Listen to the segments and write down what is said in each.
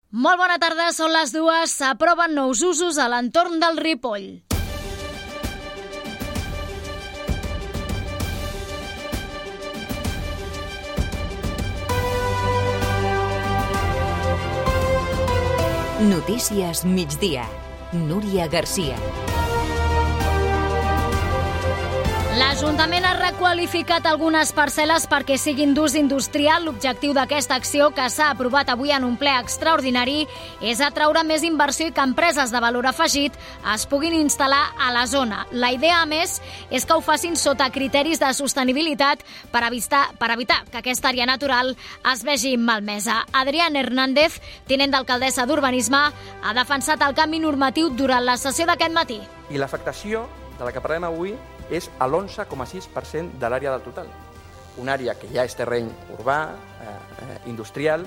Molt bona tarda, són les 2. S'aproven nous usos a l'entorn del Ripoll. Notícies migdia. Núria Garcia. L'Ajuntament ha requalificat algunes parcel·les perquè siguin d'ús industrial. L'objectiu d'aquesta acció, que s'ha aprovat avui en un ple extraordinari, és atraure més inversió i que empreses de valor afegit es puguin instal·lar a la zona. La idea, a més, és que ho facin sota criteris de sostenibilitat per evitar que aquesta àrea natural es vegi malmesa. Adrián Hernández, tinent d'alcaldessa d'Urbanisme, ha defensat el canvi normatiu durant la sessió d'aquest matí. I l'afectació de la que parlem avui és a l'11,6% de l'àrea del total. Una àrea que ja és terreny urbà, industrial,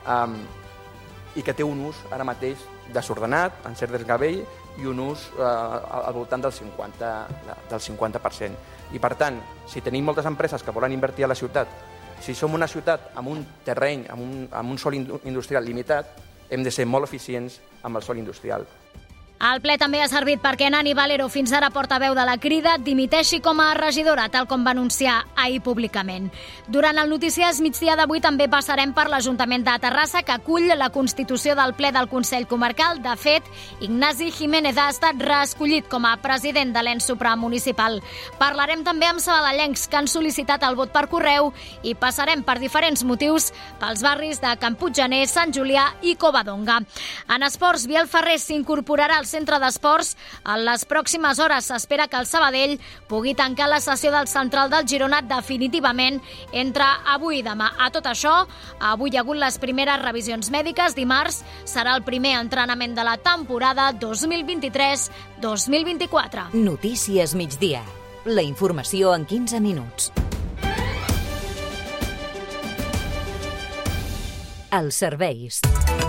i que té un ús ara mateix desordenat, en cert desgavell, i un ús al voltant del 50%. I per tant, si tenim moltes empreses que volen invertir a la ciutat, si som una ciutat amb un terreny, amb un sòl industrial limitat, hem de ser molt eficients amb el sòl industrial. El ple també ha servit perquè Nani Valero, fins ara portaveu de la Crida, dimiteixi com a regidora, tal com va anunciar ahir públicament. Durant el Notícies migdia d'avui també passarem per l'Ajuntament de Terrassa, que acull la constitució del ple del Consell Comarcal. De fet, Ignasi Jiménez ha estat reescollit com a president de l'ens supramunicipal. Parlarem també amb sabadellencs que han sol·licitat el vot per correu i passarem per diferents motius pels barris de Can Puiggener, Sant Julià i Covadonga. En esports, Biel Ferrer s'incorporarà al centre d'esports. En les pròximes hores s'espera que el Sabadell pugui tancar la sessió del central del Girona definitivament entre avui i demà. A tot això, avui hi ha hagut les primeres revisions mèdiques. Dimarts serà el primer entrenament de la temporada 2023-2024. Notícies migdia. La informació en 15 minuts. Els serveis.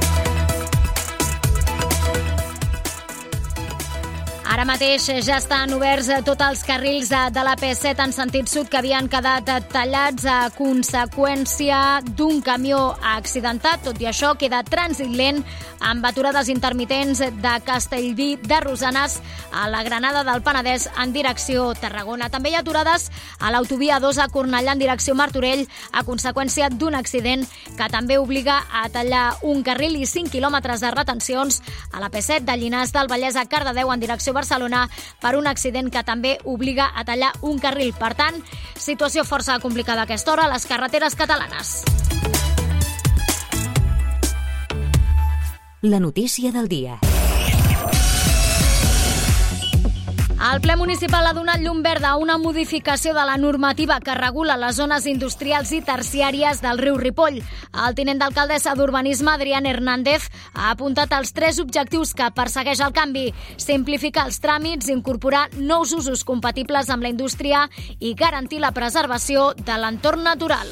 Ara mateix ja estan oberts tots els carrils de la P7 en sentit sud que havien quedat tallats a conseqüència d'un camió accidentat. Tot i això, queda trànsit lent amb aturades intermitents de Castellví de Rosanes a la Granada del Penedès en direcció Tarragona. També hi ha aturades a l'autovia 2 a Cornellà en direcció Martorell a conseqüència d'un accident que també obliga a tallar un carril i 5 quilòmetres de retencions a la P7 de Llinars del Vallès a Cardedeu en direcció Barcelona per un accident que també obliga a tallar un carril. Per tant, situació força complicada a aquesta hora a les carreteres catalanes. La notícia del dia. El ple municipal ha donat llum verda a una modificació de la normativa que regula les zones industrials i terciàries del riu Ripoll. El tinent d'alcaldessa d'Urbanisme, Adrián Hernández, ha apuntat els 3 objectius que persegueix el canvi: simplificar els tràmits, incorporar nous usos compatibles amb la indústria i garantir la preservació de l'entorn natural.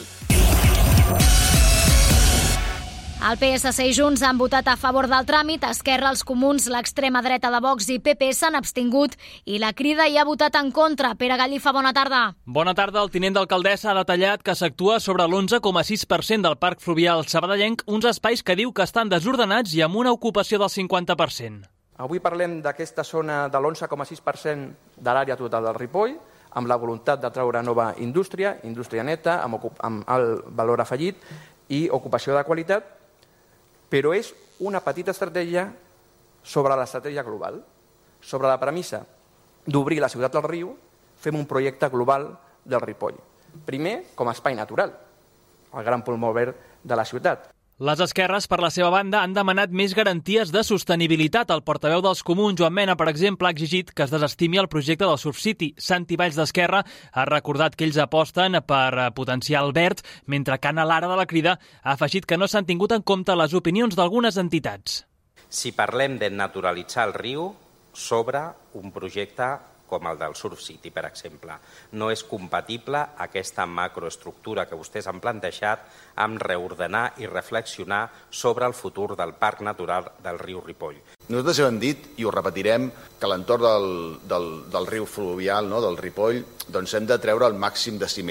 El PSC i Junts han votat a favor del tràmit, Esquerra, els Comuns, l'extrema dreta de Vox i PP s'han abstingut i la Crida hi ha votat en contra. Pere Gallifa, bona tarda. Bona tarda. El tinent d'alcaldessa ha detallat que s'actua sobre l'11,6% del parc fluvial sabadellenc, uns espais que diu que estan desordenats i amb una ocupació del 50%. Avui parlem d'aquesta zona de l'11,6% de l'àrea total del Ripoll, amb la voluntat de treure nova indústria neta, amb alt valor afegit i ocupació de qualitat, però és una petita estratègia sobre l'estratègia global, sobre la premissa d'obrir la ciutat del riu, fem un projecte global del Ripoll. Primer, com a espai natural, el gran pulmó verd de la ciutat. Les esquerres, per la seva banda, han demanat més garanties de sostenibilitat. El portaveu dels Comuns, Joan Mena, per exemple, ha exigit que es desestimi el projecte del Surf City. Santi Valls d'Esquerra ha recordat que ells aposten per potenciar el verd, mentre que Anna Lara de la Crida ha afegit que no s'han tingut en compte les opinions d'algunes entitats. Si parlem de naturalitzar el riu sobre un projecte com el del Surf City, per exemple. No és compatible aquesta macroestructura que vostès han plantejat amb reordenar i reflexionar sobre el futur del Parc Natural del riu Ripoll. Nosaltres ja hem dit, i ho repetirem, que a l'entorn del riu fluvial, no, del Ripoll, doncs hem de treure el màxim de ciment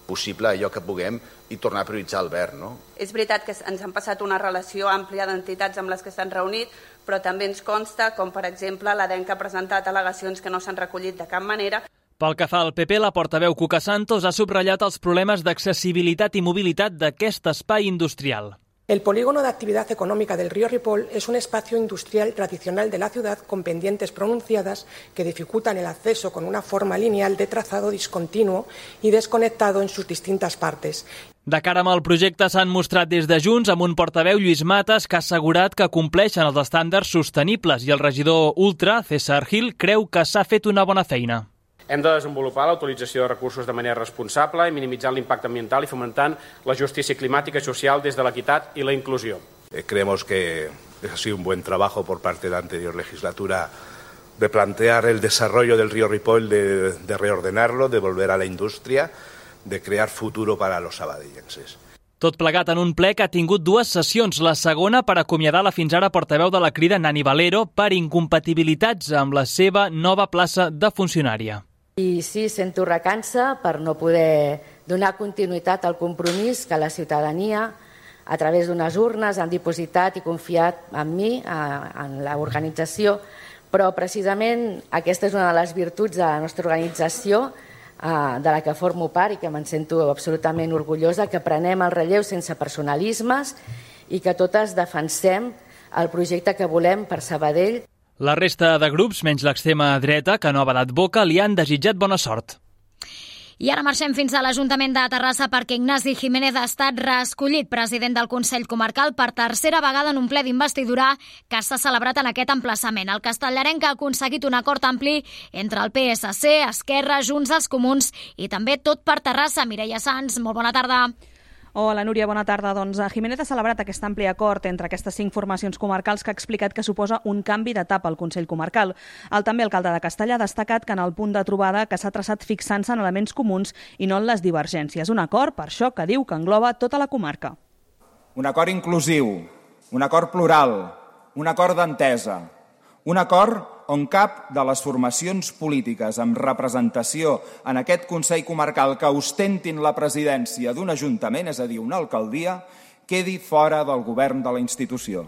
possible allò que puguem i tornar a prioritzar el verd, no? És veritat que ens han passat una relació àmplia d'entitats amb les que s'han reunit, però també ens consta, com per exemple l'ADEN que ha presentat al·legacions que no s'han recollit de cap manera. Pel que fa al PP, la portaveu Cuca Santos ha subratllat els problemes d'accessibilitat i mobilitat d'aquest espai industrial. El polígono de actividad económica del río Ripoll es un espacio industrial tradicional de la ciudad con pendientes pronunciadas que dificultan el acceso con una forma lineal de trazado discontinuo y desconectado en sus distintas partes. De cara amb el projecte s'han mostrat des de Junts amb un portaveu, Lluís Matas, que ha assegurat que compleixen els estàndards sostenibles i el regidor Ultra, César Gil, creu que s'ha fet una bona feina. Hem de desenvolupar la utilització de recursos de manera responsable i minimitzar l'impacte ambiental i fomentant la justícia climàtica i social des de l'equitat i la inclusió. Creemos que ha sido un buen trabajo por parte de la anterior legislatura de plantear el desarrollo del río Ripoll, de reordenarlo, de volver a la industria, de crear futuro para los sabadellenses. Tot plegat en un ple que ha tingut dues sessions, la segona per acomiadar la fins ara portaveu de la Crida, Nani Valero, per incompatibilitats amb la seva nova plaça de funcionària. I sí, sento recança per no poder donar continuïtat al compromís que la ciutadania, a través d'unes urnes, han dipositat i confiat en mi, en l'organització, però precisament aquesta és una de les virtuts de la nostra organització, de la que formo part i que me'n sento absolutament orgullosa, que prenem el relleu sense personalismes i que totes defensem el projecte que volem per Sabadell. La resta de grups, menys l'extrema dreta, que no ha badat boca, li han desitjat bona sort. I ara marxem fins a l'Ajuntament de Terrassa perquè Ignasi Jiménez ha estat reescollit president del Consell Comarcal per tercera vegada en un ple d'investidura que s'ha celebrat en aquest emplaçament. El castellarenc ha aconseguit un acord ampli entre el PSC, Esquerra, Junts, els Comuns i també Tot per Terrassa. Mireia Sans, molt bona tarda. Hola, Núria, bona tarda. Doncs Jiménez ha celebrat aquest ampli acord entre aquestes 5 formacions comarcals que ha explicat que suposa un canvi d'etapa al Consell Comarcal. El també alcalde de Castellà ha destacat que en el punt de trobada que s'ha traçat fixant-se en elements comuns i no en les divergències. Un acord, per això, que diu que engloba tota la comarca. Un acord inclusiu, un acord plural, un acord d'entesa, un acord on cap de les formacions polítiques amb representació en aquest Consell Comarcal que ostentin la presidència d'un ajuntament, és a dir, una alcaldia, quedi fora del govern de la institució.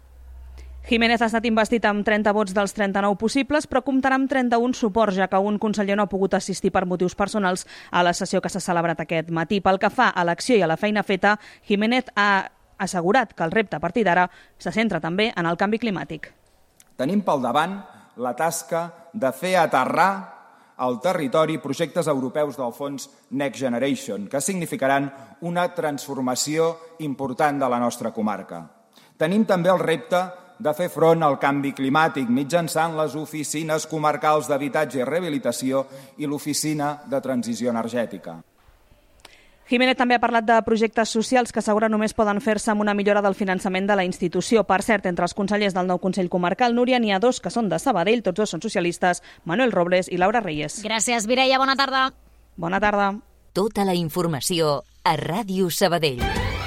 Jiménez ha estat investit amb 30 vots dels 39 possibles, però comptarà amb 31 suports, ja que un conseller no ha pogut assistir per motius personals a la sessió que s'ha celebrat aquest matí. Pel que fa a l'acció i a la feina feta, Jiménez ha assegurat que el repte a partir d'ara se centra també en el canvi climàtic. Tenim pel davant la tasca de fer aterrar al territori projectes europeus del fons Next Generation, que significaran una transformació important de la nostra comarca. Tenim també el repte de fer front al canvi climàtic mitjançant les oficines comarcals d'habitatge i rehabilitació i l'oficina de transició energètica. Jiménez també ha parlat de projectes socials que assegura només poden fer-se amb una millora del finançament de la institució. Per cert, entre els consellers del nou Consell Comarcal, Núria, n'hi ha 2 que són de Sabadell, tots 2 són socialistes, Manuel Robles i Laura Reyes. Gràcies, Mireia, bona tarda. Bona tarda. Tota la informació a Ràdio Sabadell.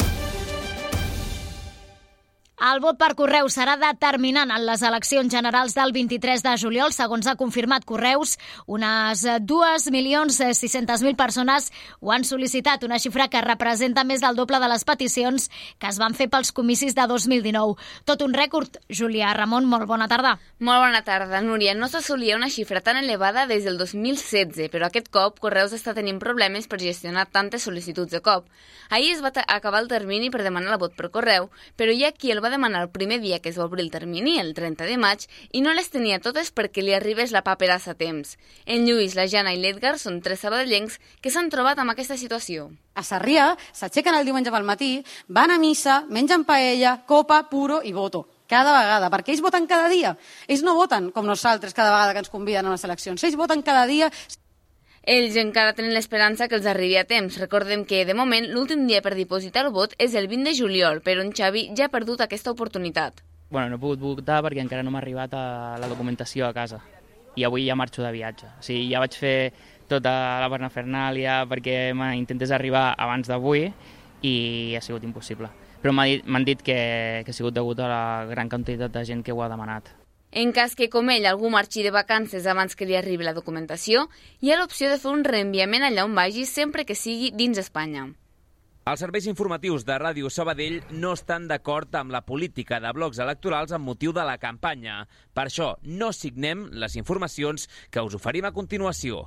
El vot per correu serà determinant en les eleccions generals del 23 de juliol. Segons ha confirmat Correus, unes 2.600.000 persones ho han sol·licitat, una xifra que representa més del doble de les peticions que es van fer pels comicis de 2019. Tot un rècord. Julià Ramon, molt bona tarda. Molt bona tarda, Núria. No s'assolia una xifra tan elevada des del 2016, però aquest cop Correus està tenint problemes per gestionar tantes sol·licituds de cop. Ahir es va acabar el termini per demanar el vot per correu, però hi ha qui el va demanar el primer dia que es va obrir el termini, el 30 de maig, i no les tenia totes perquè li arribés la paperassa a temps. En Lluís, la Jana i l'Edgar són 3 sabadellencs que s'han trobat amb aquesta situació. A Sarrià s'aixequen el diumenge pel matí, van a missa, mengen paella, copa, puro i voto. Cada vegada, perquè ells voten cada dia. Ells no voten com nosaltres cada vegada que ens conviden a les eleccions. Ells voten cada dia. Ells encara tenen l'esperança que els arribi a temps. Recordem que, de moment, l'últim dia per dipositar el vot és el 20 de juliol, però en Xavi ja ha perdut aquesta oportunitat. No he pogut votar perquè encara no m'ha arribat a la documentació a casa. I avui ja marxo de viatge. O sigui, ja vaig fer tota la parafernàlia perquè intentés arribar abans d'avui i ha sigut impossible. Però m'han dit que ha sigut degut a la gran quantitat de gent que ho ha demanat. En cas que, com ell, algú marxi de vacances abans que li arribi la documentació, hi ha l'opció de fer un reenviament allà on vagi sempre que sigui dins Espanya. Els serveis informatius de Ràdio Sabadell no estan d'acord amb la política de blocs electorals amb motiu de la campanya. Per això no signem les informacions que us oferim a continuació.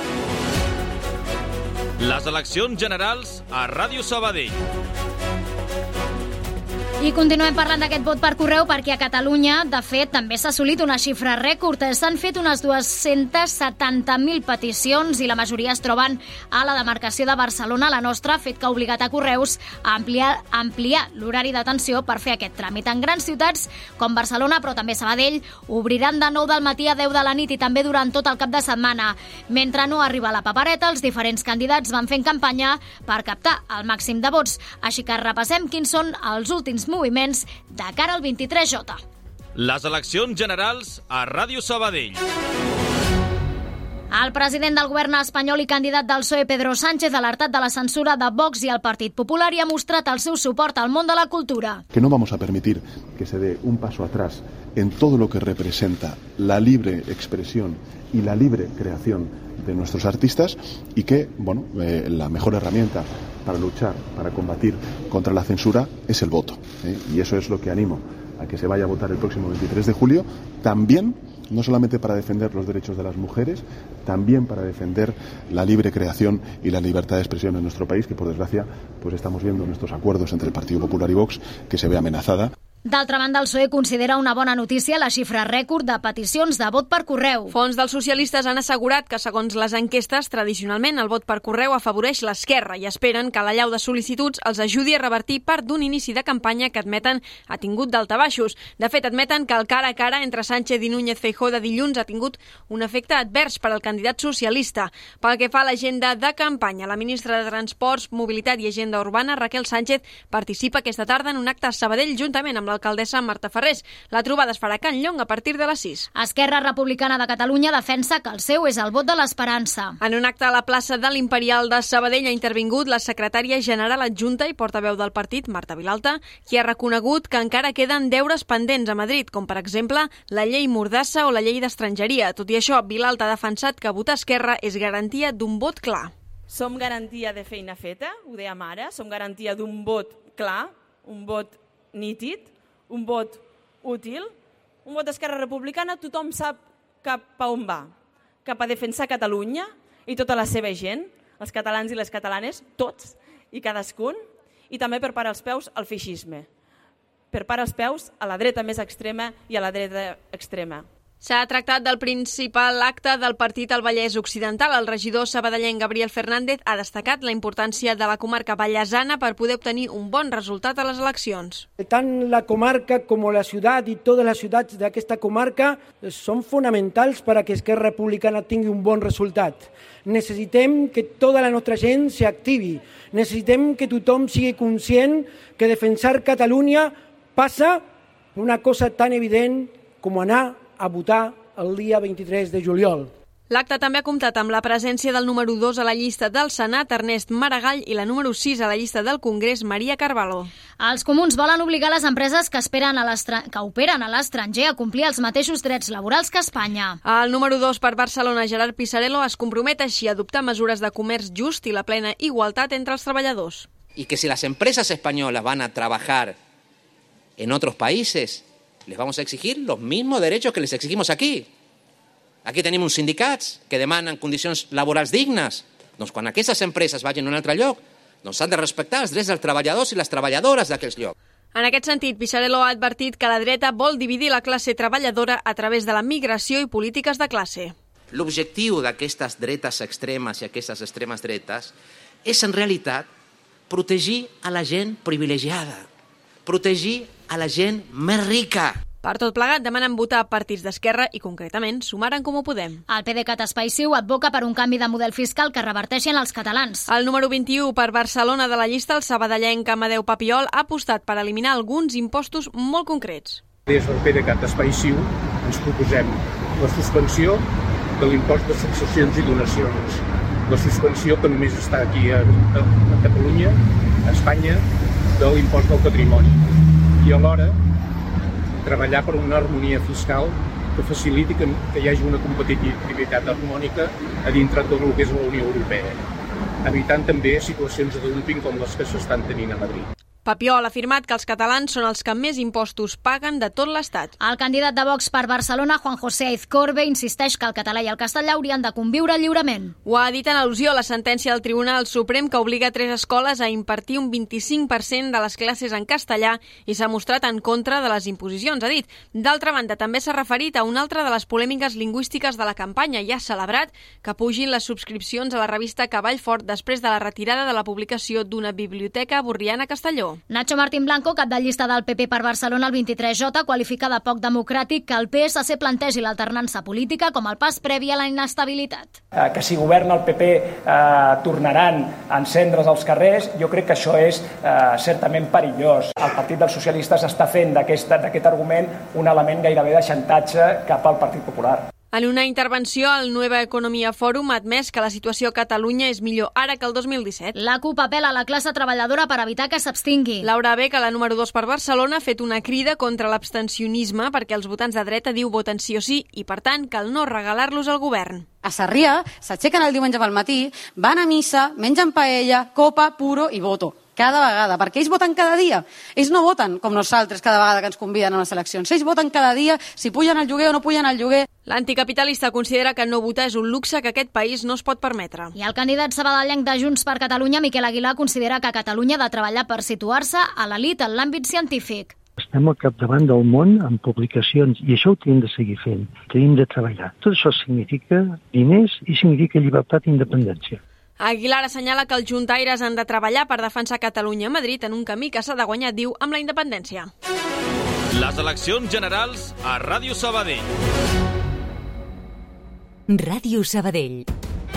Les eleccions generals a Ràdio Sabadell. I continuem parlant d'aquest vot per correu perquè a Catalunya, de fet, també s'ha assolit una xifra rècord. S'han fet unes 270.000 peticions i la majoria es troben a la demarcació de Barcelona, la nostra, fet que ha obligat a Correus a ampliar l'horari d'atenció per fer aquest tràmit. En grans ciutats com Barcelona, però també Sabadell, obriran de 9 del matí a 10 de la nit i també durant tot el cap de setmana. Mentre no arriba la papereta, els diferents candidats van fent campanya per captar el màxim de vots. Així que repassem quins són els últims moviments de cara al 23J. Les eleccions generals a Ràdio Sabadell. El president del govern espanyol i candidat del PSOE, Pedro Sánchez, ha alertat de la censura de Vox i el Partit Popular i ha mostrat el seu suport al món de la cultura. Que no vamos a permitir que se dé un paso atrás en todo lo que representa la libre expresión y la libre creación de nuestros artistas y que, la mejor herramienta para luchar, para combatir contra la censura es el voto. Y eso es lo que animo a que se vaya a votar el próximo 23 de julio, también, no solamente para defender los derechos de las mujeres, también para defender la libre creación y la libertad de expresión en nuestro país, que por desgracia pues estamos viendo en estos acuerdos entre el Partido Popular y Vox que se ve amenazada. D'altra banda, el PSOE considera una bona notícia la xifra rècord de peticions de vot per correu. Fons dels socialistes han assegurat que, segons les enquestes, tradicionalment el vot per correu afavoreix l'esquerra i esperen que l'allau de sol·licituds els ajudi a revertir part d'un inici de campanya que admeten ha tingut daltabaixos. De fet, admeten que el cara a cara entre Sánchez i Núñez Feijóo de dilluns ha tingut un efecte advers per al candidat socialista. Pel que fa a l'agenda de campanya, la ministra de Transports, Mobilitat i Agenda Urbana, Raquel Sánchez, participa aquesta tarda en un acte a Sabadell juntament amb l'alcaldessa Marta Ferrés. La trobada es farà a Can Llong a partir de les 6. Esquerra Republicana de Catalunya defensa que el seu és el vot de l'esperança. En un acte a la plaça de l'Imperial de Sabadell ha intervingut la secretària general adjunta i portaveu del partit, Marta Vilalta, qui ha reconegut que encara queden deures pendents a Madrid, com per exemple la llei Mordassa o la llei d'estrangeria. Tot i això, Vilalta ha defensat que votar Esquerra és garantia d'un vot clar. Som garantia de feina feta, ho dèiem ara, som garantia d'un vot clar, un vot nítid, un vot útil, un vot d'Esquerra Republicana, tothom sap cap a on va, cap a defensar Catalunya i tota la seva gent, els catalans i les catalanes, tots i cadascun, i també per parar els peus al feixisme, per parar els peus a la dreta més extrema i a la dreta extrema. S'ha tractat del principal acte del partit al Vallès Occidental. El regidor sabadellenc Gabriel Fernández ha destacat la importància de la comarca vallesana per poder obtenir un bon resultat a les eleccions. Tant la comarca com la ciutat i totes les ciutats d'aquesta comarca són fonamentals per a que Esquerra Republicana tingui un bon resultat. Necessitem que tota la nostra gent s'activi. Necessitem que tothom sigui conscient que defensar Catalunya passa una cosa tan evident com anar a votar el dia 23 de juliol. L'acte també ha comptat amb la presència del número 2 a la llista del Senat, Ernest Maragall, i la número 6 a la llista del Congrés, Maria Carvalho. Els comuns volen obligar les empreses que operen a l'estranger a complir els mateixos drets laborals que Espanya. El número 2 per Barcelona, Gerard Pisarello, es compromet així a adoptar mesures de comerç just i la plena igualtat entre els treballadors. Y que si las empresas españolas van a trabajar en otros países, les vamos a exigir los mismos derechos que les exigimos aquí. Aquí tenim uns sindicats que demanen condicions laborals dignes. Doncs quan aquestes empreses vagin a un altre lloc, doncs s'han de respectar els drets dels treballadors i les treballadores d'aquells llocs. En aquest sentit, Pisarello ha advertit que la dreta vol dividir la classe treballadora a través de la migració i polítiques de classe. L'objectiu d'aquestes dretes extremes i aquestes extremes dretes és, en realitat, protegir a la gent privilegiada, protegir a la gent més rica. Per tot plegat, demanen votar partits d'esquerra i, concretament, Sumar en Comú Podem. El PDeCAT Espai Ciu advoca per un canvi de model fiscal que reverteixi en els catalans. El número 21 per Barcelona de la llista, el sabadellenc Amadeu Papiol, ha apostat per eliminar alguns impostos molt concrets. Des del PDeCAT Espai Ciu ens proposem la suspensió de l'impost de successions i donacions. La suspensió que només està aquí a Catalunya, a Espanya, de l'impost del patrimoni. I alhora treballar per una harmonia fiscal que faciliti que hi hagi una competitivitat harmònica a dintre de tot el que és la Unió Europea, evitant també situacions de dumping com les que s'estan tenint a Madrid. Papiol ha afirmat que els catalans són els que més impostos paguen de tot l'Estat. El candidat de Vox per Barcelona, Juan José Aizcorbe, insisteix que el català i el castellà haurien de conviure lliurement. Ho ha dit en al·lusió a la sentència del Tribunal Suprem que obliga 3 escoles a impartir un 25% de les classes en castellà i s'ha mostrat en contra de les imposicions, ha dit. D'altra banda, també s'ha referit a una altra de les polèmiques lingüístiques de la campanya i ha celebrat que pugin les subscripcions a la revista Cavall Fort després de la retirada de la publicació d'una biblioteca borriana a Castelló. Nacho Martín Blanco, cap de llista del PP per Barcelona, el 23J, qualifica de poc democràtic que el PSC plantegi l'alternança política com el pas previ a la inestabilitat. Que si governa el PP tornaran a encendre's als carrers, jo crec que això és certament perillós. El Partit dels Socialistes està fent d'aquest argument un element gairebé de xantatge cap al Partit Popular. En una intervenció, el Nueva Economia Fòrum ha admès que la situació a Catalunya és millor ara que el 2017. La CUP apela a la classe treballadora per evitar que s'abstingui. Laura Beca, la número 2 per Barcelona, ha fet una crida contra l'abstencionisme perquè els votants de dreta diu voten sí o sí i, per tant, cal no regalar-los al govern. A Sarrià s'aixequen el diumenge pel matí, van a missa, mengen paella, copa, puro i voto. Cada vegada, perquè ells voten cada dia. Ells no voten com nosaltres cada vegada que ens conviden a unes eleccions. Ells voten cada dia si pugen al lloguer o no pugen al lloguer. L'anticapitalista considera que no votar és un luxe que aquest país no es pot permetre. I el candidat sabadellenc de Junts per Catalunya, Miquel Aguilar, considera que Catalunya ha de treballar per situar-se a l'elit en l'àmbit científic. Estem al capdavant del món en publicacions i això ho tenim de seguir fent, tenim de treballar. Tot això significa diners i significa llibertat i independència. Aguilar assenyala que els juntaires han de treballar per defensar Catalunya a Madrid en un camí que s'ha de guanyar, diu, amb la independència. Les eleccions generals a Ràdio Sabadell. Ràdio Sabadell.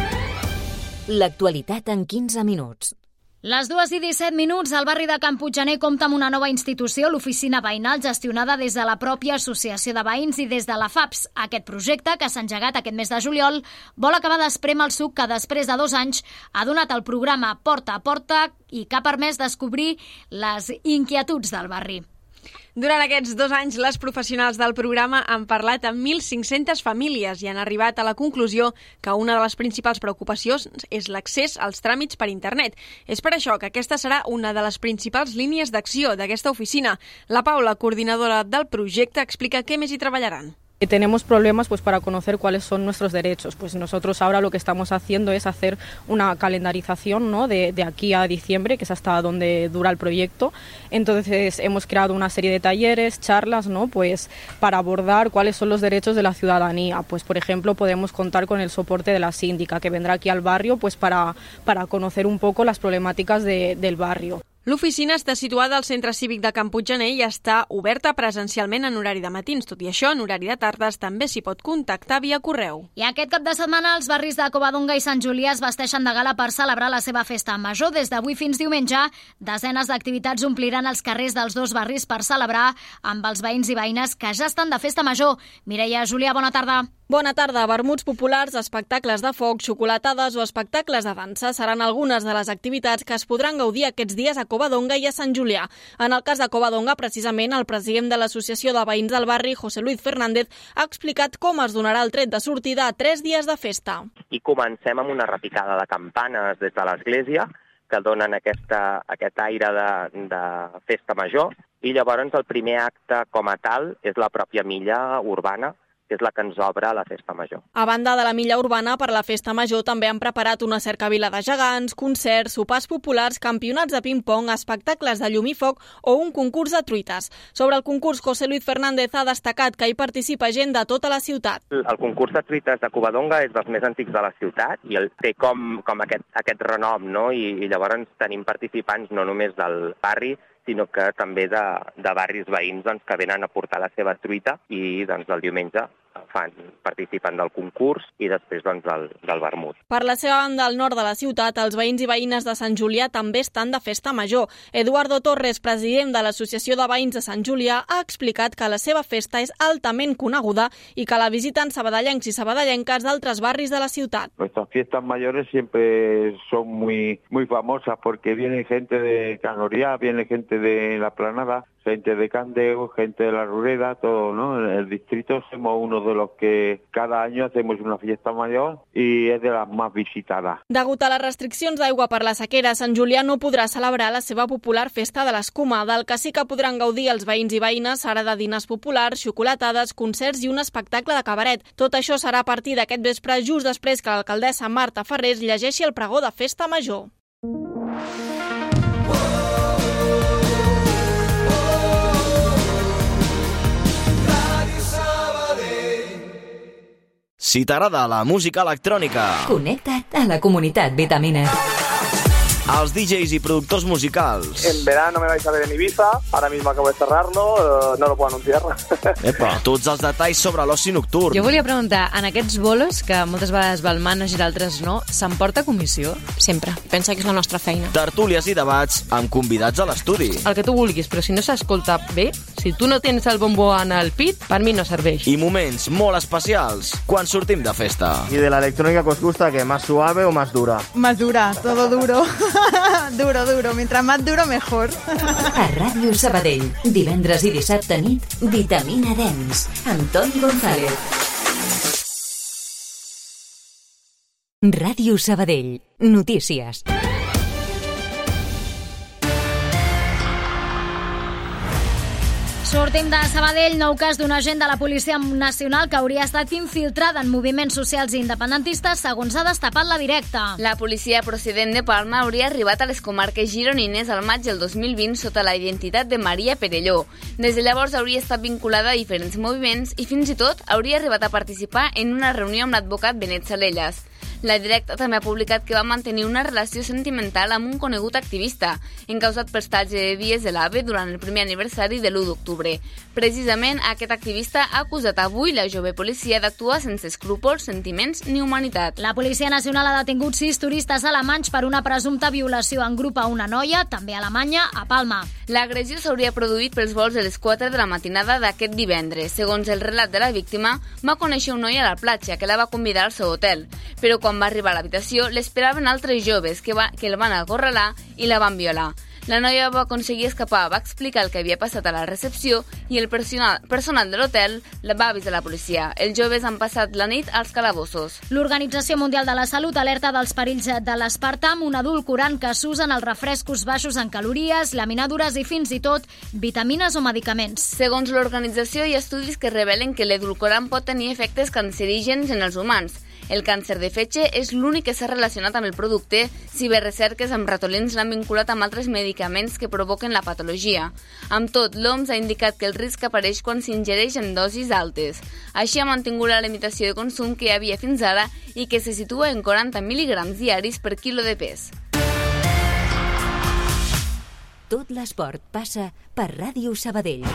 L'actualitat en 15 minuts. Les 2:17, el barri de Can Puiggener compta amb una nova institució, l'oficina veïnal, gestionada des de la pròpia associació de veïns i des de la FAPS. Aquest projecte, que s'ha engegat aquest mes de juliol, vol acabar d'esprémer el suc que després de 2 anys ha donat el programa Porta a Porta i que ha permès descobrir les inquietuds del barri. Durant aquests 2 anys, les professionals del programa han parlat amb 1.500 famílies i han arribat a la conclusió que una de les principals preocupacions és l'accés als tràmits per internet. És per això que aquesta serà una de les principals línies d'acció d'aquesta oficina. La Paula, coordinadora del projecte, explica què més hi treballaran. Tenemos problemas para conocer cuáles son nuestros derechos. Pues nosotros ahora lo que estamos haciendo es hacer una calendarización, ¿no? de aquí a diciembre, que es hasta donde dura el proyecto. Entonces hemos creado una serie de talleres, charlas, ¿no? Pues para abordar cuáles son los derechos de la ciudadanía. Pues por ejemplo podemos contar con el soporte de la síndica, que vendrá aquí al barrio pues para conocer un poco las problemáticas del barrio. L'oficina està situada al Centre Cívic de Can Puiggener i està oberta presencialment en horari de matins. Tot i això, en horari de tardes també s'hi pot contactar via correu. I aquest cap de setmana els barris de Covadonga i Sant Julià es vesteixen de gala per celebrar la seva festa major. Des d'avui fins diumenge, desenes d'activitats ompliran els carrers dels 2 barris per celebrar amb els veïns i veïnes que ja estan de festa major. Mireia, Julià, bona tarda. Bona tarda. Vermuts populars, espectacles de foc, xocolatades o espectacles de dansa seran algunes de les activitats que es podran gaudir aquests dies a Covadonga i a Sant Julià. En el cas de Covadonga, precisament, el president de l'Associació de Veïns del Barri, José Luis Fernández, ha explicat com es donarà el tret de sortida a 3 dies de festa. I comencem amb una repicada de campanes des de l'església que donen aquest aire de festa major, i llavors el primer acte com a tal és la pròpia milla urbana, que és la que ens obre la festa major. A banda de la milla urbana, per la festa major també han preparat una cercavila de gegants, concerts, sopars populars, campionats de ping-pong, espectacles de llum i foc o un concurs de truites. Sobre el concurs, José Luis Fernández ha destacat que hi participa gent de tota la ciutat. El concurs de truites de Covadonga és dels més antics de la ciutat i té com aquest renom, no? I llavors tenim participants no només del barri, sinó que també de barris veïns que venen a portar la seva truita i el diumenge participen del concurs i després del vermut. Per la seva banda, al nord de la ciutat, els veïns i veïnes de Sant Julià també estan de festa major. Eduardo Torres, president de l'Associació de Veïns de Sant Julià, ha explicat que la seva festa és altament coneguda i que la visiten sabadellencs i sabadellenques d'altres barris de la ciutat. Nuestras fiestas mayores siempre son muy famosas porque viene gente de Can Orià, viene gente de la Planada. gente de Candeo, gente de la Rureda, todo, ¿no? En el distrito somos uno de los que cada año hacemos una fiesta mayor y es de las más visitadas. Degut a les restriccions d'aigua per la sequera, Sant Julià no podrà celebrar la seva popular festa de l'escuma. Del que sí que podran gaudir els veïns i veïnes serà de dinars populars, xocolatades, concerts i un espectacle de cabaret. Tot això serà a partir d'aquest vespre, just després que l'alcaldessa Marta Ferrés llegeixi el pregó de Festa Major. Si t'agrada la música electrònica, connecta't a la comunitat Vitamina. Els DJs y productors musicals. En verano me vais a ver en Ibiza, ahora mismo acabo de cerrarlo, no lo puedo anunciar. Epa, tots els detalls sobre l'oci nocturn. Jo volia preguntar, en aquests bolos, que moltes vegades va el manager, altres no, s'emporta comissió? Sempre. Pensa que és la nostra feina. Tertúlies i debats amb convidats a l'estudi. El que tu vulguis, però si no s'escolta bé, si tu no tens el bombo en el pit, per mi no serveix. I moments molt especials quan sortim de festa. ¿Y de la electrónica que os gusta, qué, más suave o más dura? Más dura, todo duro. Duro. Mientras más duro, mejor. A Ràdio Sabadell, divendres i dissabte nit, Vitamina Dance, amb Toni González. Ràdio Sabadell, notícies. Sortim de Sabadell, nou cas d'un agent de la Policia Nacional que hauria estat infiltrada en moviments socials i independentistes, segons ha destapat La Directa. La policia procedent de Palma hauria arribat a les comarques gironines al maig del 2020 sota la identitat de Maria Perelló. Des de llavors hauria estat vinculada a diferents moviments i fins i tot hauria arribat a participar en una reunió amb l'advocat Benet Salellas. La Directa també ha publicat que va mantenir una relació sentimental amb un conegut activista, encausat per estatge de dies de l'AVE durant el primer aniversari de l'1 d'octubre. Precisament, aquest activista ha acusat avui la jove policia d'actuar sense escrúpols, sentiments ni humanitat. La Policia Nacional ha detingut 6 turistes alemanys per una presumpta violació en grup a una noia, també alemanya, a Palma. L'agressió s'hauria produït pels vols de les 4 de la matinada d'aquest divendres. Segons el relat de la víctima, va conèixer un noi a la platja que la va convidar al seu hotel, però quan va arribar a l'habitació l'esperaven altres joves que el van acorralar i la van violar. La noia va aconseguir escapar, va explicar el que havia passat a la recepció i el personal de l'hotel va avisar la policia. Els joves han passat la nit als calabossos. L'Organització Mundial de la Salut alerta dels perills de l'aspartam, un edulcorant que s'usen els refrescos baixos en calories, laminadures i fins i tot vitamines o medicaments. Segons l'organització, hi ha estudis que revelen que l'edulcorant pot tenir efectes cancerígens en els humans. El càncer de fetge és l'únic que s'ha relacionat amb el producte, si bé recerques amb ratolins l'han vinculat amb altres medicaments que provoquen la patologia. Amb tot, l'OMS ha indicat que el risc apareix quan s'ingereix en dosis altes. Així ha mantingut la limitació de consum que hi havia fins ara i que se situa en 40 mil·lígrams diaris per quilo de pes. Tot l'esport passa per Ràdio Sabadell.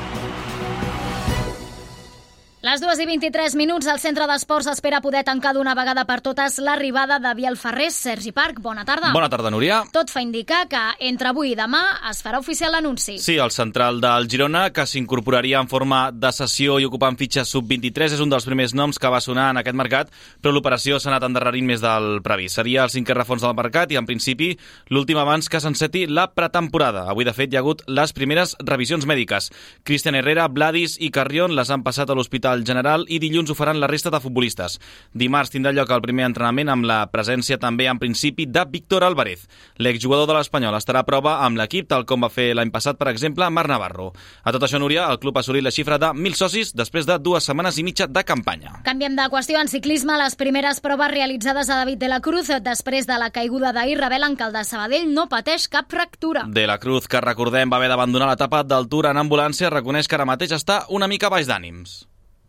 Les 2:23, al Centre d'Esports s'espera poder tancar d'una vegada per totes l'arribada de Biel Ferrés. Sergi Parc, bona tarda. Bona tarda, Núria. Tot fa indicar que entre avui i demà es farà oficial l'anunci. Sí, el central del Girona, que s'incorporaria en forma de cessió i ocupant fitxa sub-23, és un dels primers noms que va sonar en aquest mercat, però l'operació s'ha anat endarrerint més del previst. Seria el 5è refons del mercat i, en principi, l'últim abans que s'enceti la pretemporada. Avui, de fet, hi ha hagut les primeres revisions mèdiques. Cristian Herrera, Vladis i Carrion les han passat a l'Hospital General i dilluns ho faran la resta de futbolistes. Dimarts tindrà lloc el primer entrenament amb la presència també en principi de Víctor Álvarez. L'exjugador de l'Espanyol estarà a prova amb l'equip, tal com va fer l'any passat, per exemple, Marc Navarro. A tot això, Núria, el club ha assolit la xifra de 1.000 socis després de 2 setmanes i mitja de campanya. Canviem de qüestió. En ciclisme, les primeres proves realitzades a David de la Cruz després de la caiguda d'ahir revelen que el de Sabadell no pateix cap fractura. De la Cruz, que recordem va haver d'abandonar l'etapa del Tour en ambulància, reconeix que ara mateix està una mica baix d'ànims.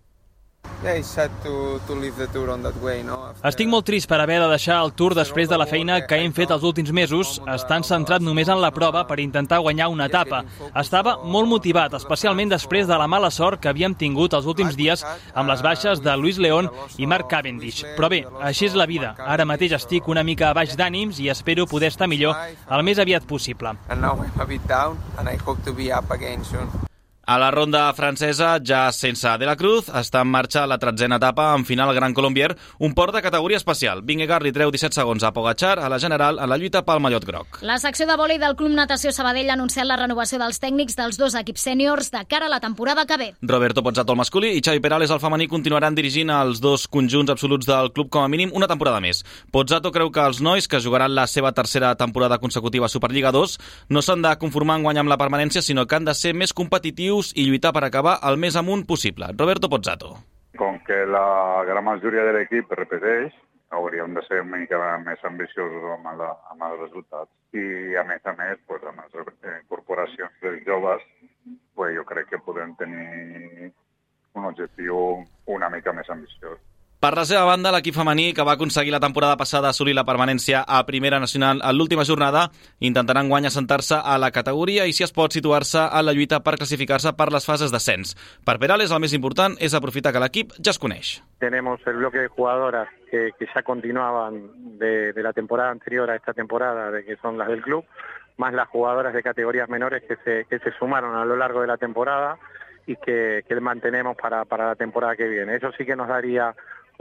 Estic molt trist per haver de deixar el Tour després de la feina que hem fet els últims mesos, estant centrat només en la prova per intentar guanyar una etapa. Estava molt motivat, especialment després de la mala sort que havíem tingut els últims dies amb les baixes de Luis León i Mark Cavendish. Però bé, així és la vida. Ara mateix estic una mica baix d'ànims i espero poder estar millor el més aviat possible. A la ronda francesa, ja sense De la Cruz, està en marxa la 13a etapa en final Gran Colombier, un port de categoria especial. Vingegaard li treu 17 segons a Pogačar a la general en la lluita pel mallot groc. La secció de vòlei del Club Natació Sabadell ha anunciat la renovació dels tècnics dels dos equips sèniors de cara a la temporada que ve. Roberto Pozzato, el masculí, i Xavi Perales, el femení, continuaran dirigint els dos conjunts absoluts del club com a mínim una temporada més. Pozzato creu que els nois, que jugaran la seva tercera temporada consecutiva a Superliga 2, no s'han de conformar en guanyar amb la permanència, sinó que han de ser més competitius i lluitar per acabar el més amunt possible. Roberto Pozzato. Com que la gran majoria de l'equip repeteix, hauríem de ser una mica més ambiciosos amb els resultats. I a més, amb les incorporacions dels joves, jo crec que podem tenir un objectiu una mica més ambiciós. Per la seva banda, l'equip femení, que va aconseguir la temporada passada assolir la permanència a Primera Nacional en l'última jornada, intentarà enguany assentar-se a la categoria i, si es pot, situar-se a la lluita per classificar-se per les fases d'ascens. Per Perales, el més important és aprofitar que l'equip ja es coneix. Tenemos el bloque de jugadoras que ya continuaban de la temporada anterior a esta temporada, de que son las del club, más las jugadoras de categorías menores que se sumaron a lo largo de la temporada y que mantenemos para la temporada que viene. Eso sí que nos daría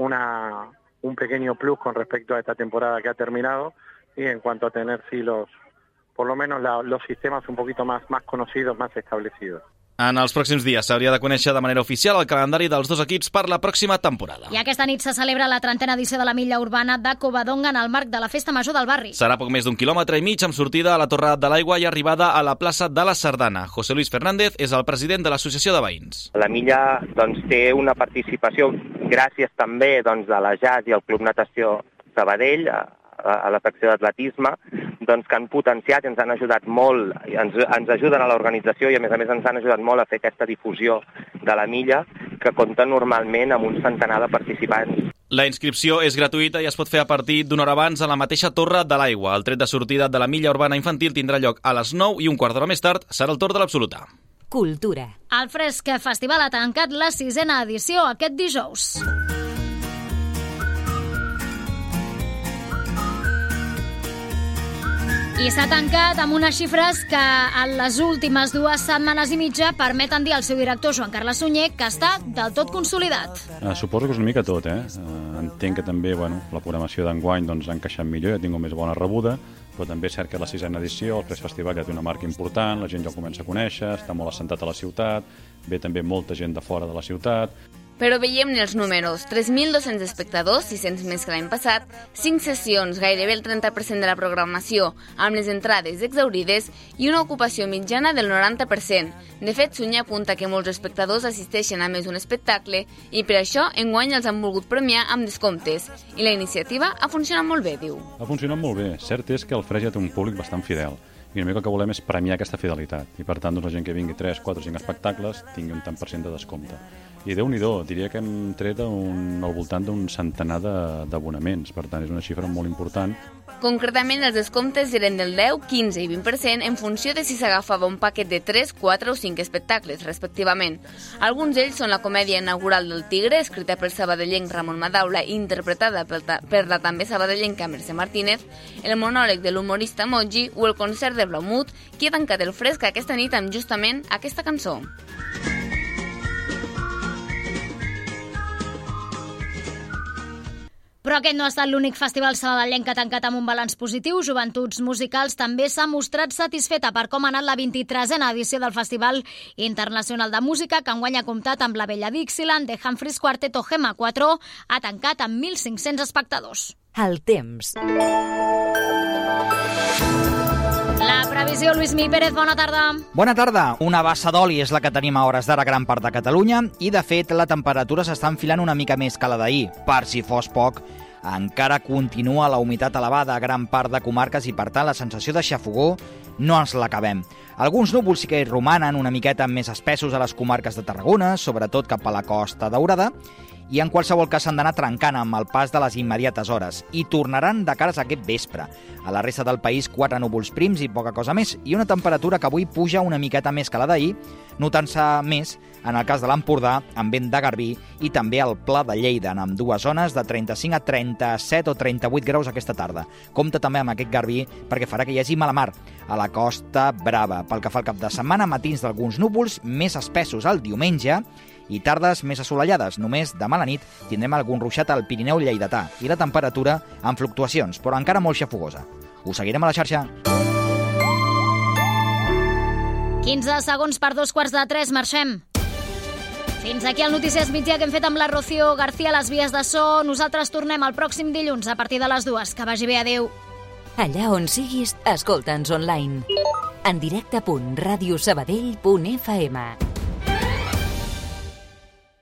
un pequeño plus con respecto a esta temporada que ha terminado, y en cuanto a tener por lo menos los sistemas un poquito más conocidos, más establecidos. En els pròxims dies s'hauria de conèixer de manera oficial el calendari dels dos equips per la pròxima temporada. I aquesta nit se celebra la 30a edició de la milla urbana de Covadonga en el marc de la Festa Major del barri. Serà poc més d'1,5 quilòmetre amb sortida a la Torre de l'Aigua i arribada a la plaça de la Sardana. José Luis Fernández és el president de l'Associació de Veïns. La milla té una participació, gràcies també de la JAS i el Club Natació Sabadell, a la secció d'atletisme, que han potenciat i ens han ajudat molt, ens ajuden a l'organització i a més ens han ajudat molt a fer aquesta difusió de la milla, que compta normalment amb un centenar de participants. La inscripció és gratuïta i es pot fer a partir d'una hora abans a la mateixa Torre de l'Aigua. El tret de sortida de la milla urbana infantil tindrà lloc a les 9 i un quart d'hora més tard serà el torn de l'absoluta. Cultura. El Fresc Festival ha tancat la 6a edició aquest dijous. I s'ha tancat amb unes xifres que en les últimes 2 setmanes i mitja permeten dir al seu director, Joan Carles Sunyer, que està del tot consolidat. Suposo que és una mica tot, Entenc que també la programació d'enguany ha encaixat millor, ha tingut més bona rebuda, però també és cert que la 6a edició, el Fresc Festival, ja té una marca important, la gent ja ho comença a conèixer, està molt assentat a la ciutat, ve també molta gent de fora de la ciutat. Però veiem-ne els números. 3.200 espectadors, 600 més que l'any passat, 5 sessions, gairebé el 30% de la programació, amb les entrades exhaurides i una ocupació mitjana del 90%. De fet, Sunyer apunta que molts espectadors assisteixen a més d'un espectacle i per això enguany els han volgut premiar amb descomptes. I la iniciativa ha funcionat molt bé, diu. Ha funcionat molt bé. Cert és que el Fresc ja té un públic bastant fidel. I una mica el que volem és premiar aquesta fidelitat. I per tant, la gent que vingui 3, 4, 5 espectacles tingui un tant per cent de descompte. I Déu-n'hi-do, diria que hem tret al voltant d'un centenar d'abonaments. Per tant, és una xifra molt important. Concretament, els descomptes eren del 10, 15 i 20% en funció de si s'agafava un paquet de 3, 4 o 5 espectacles, respectivament. Alguns d'ells són la comèdia inaugural del Tigre, escrita pel sabadellenc Ramon Madaula i interpretada per la també sabadellenca Mercè Martínez, el monòleg de l'humorista Moji o el concert de Blaumut, qui ha tancat el Fresc aquesta nit amb justament aquesta cançó. Però aquest no ha estat l'únic festival sabadellenc que ha tancat amb un balanç positiu. Joventuts Musicals també s'ha mostrat satisfeta per com ha anat la 23a edició del Festival Internacional de Música, que enguany ha comptat amb la Bella Dixieland, The Humphreys Quartet o Gemma 4, ha tancat amb 1.500 espectadors. El temps. La previsió, Lluís Mi Pérez, bona tarda. Bona tarda. Una bassa d'oli és la que tenim a hores d'ara a gran part de Catalunya i, de fet, la temperatura s'està enfilant una mica més que la d'ahir. Per si fos poc, encara continua la humitat elevada a gran part de comarques i, per tant, la sensació de xafogó no ens l'acabem. Alguns núvols sí que hi romanen una miqueta més espessos a les comarques de Tarragona, sobretot cap a la Costa Daurada, i en qualsevol cas s'han d'anar trencant amb el pas de les immediates hores i tornaran de cares a aquest vespre. A la resta del país 4 núvols prims i poca cosa més i una temperatura que avui puja una miqueta més que la d'ahir, notant-se més en el cas de l'Empordà amb vent de Garbí i també al Pla de Lleida, en ambdues zones de 35 a 37 o 38 graus aquesta tarda. Compte també amb aquest Garbí perquè farà que hi hagi mala mar a la Costa Brava. Pel que fa al cap de setmana, matins d'alguns núvols més espessos el diumenge i tardes més assolellades. Només demà a la nit tindrem algun ruixat al Pirineu lleidatà i la temperatura amb fluctuacions, però encara molt xafogosa. Us seguirem a la xarxa. 15 segons per 2:45, marxem. Fins aquí el Notícies Migdia que hem fet amb la Rocío García a les vies de so. Nosaltres tornem el pròxim dilluns a partir de les 2. Que vagi bé, adéu. Allà on siguis, escolta'ns online. En directe.radiosabadell.fm